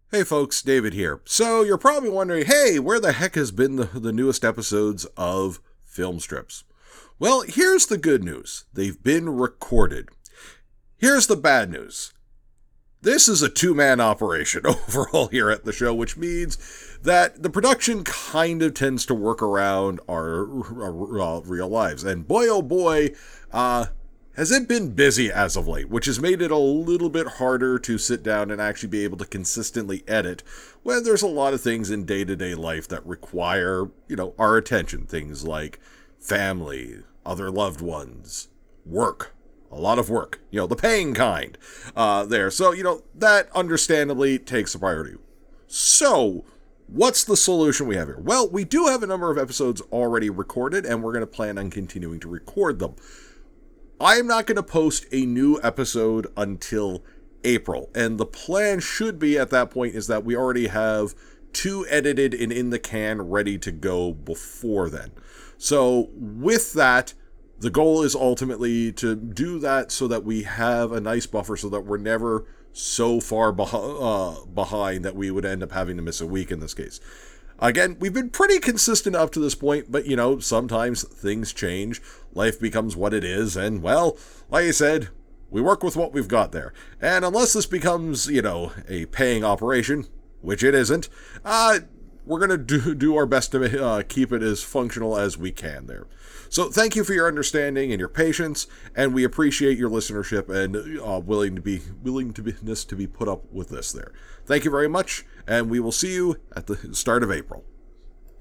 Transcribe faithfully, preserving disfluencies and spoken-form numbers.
Hey folks, David here. So you're probably wondering, hey, where the heck has been the, the newest episodes of Film Strips? Well, here's the good news. They've been recorded. Here's the bad news. This is a two-man operation overall here at the show, which means that the production kind of tends to work around our, our, our real lives. And boy, oh boy, uh, has it been busy as of late, which has made it a little bit harder to sit down and actually be able to consistently edit when there's a lot of things in day-to-day life that require, you know, our attention. Things like family, other loved ones, work. A lot of work, you know, the paying kind uh, there. So, you know, that understandably takes a priority. So, what's the solution we have here? Well, we do have a number of episodes already recorded, and we're going to plan on continuing to record them. I'm not going to post a new episode until April, and the plan should be at that point is that we already have two edited and in the can ready to go before then. So, with that, the goal is ultimately to do that so that we have a nice buffer so that we're never so far beh- uh, behind that we would end up having to miss a week in this case. Again, we've been pretty consistent up to this point, but, you know, sometimes things change, life becomes what it is, and, well, like I said, we work with what we've got there. And unless this becomes, you know, a paying operation, which it isn't, uh, we're going to do, do our best to uh, keep it as functional as we can there. So thank you for your understanding and your patience, and we appreciate your listenership and uh, willing to be willing to be this to be put up with this there. Thank you very much, and we will see you at the start of April.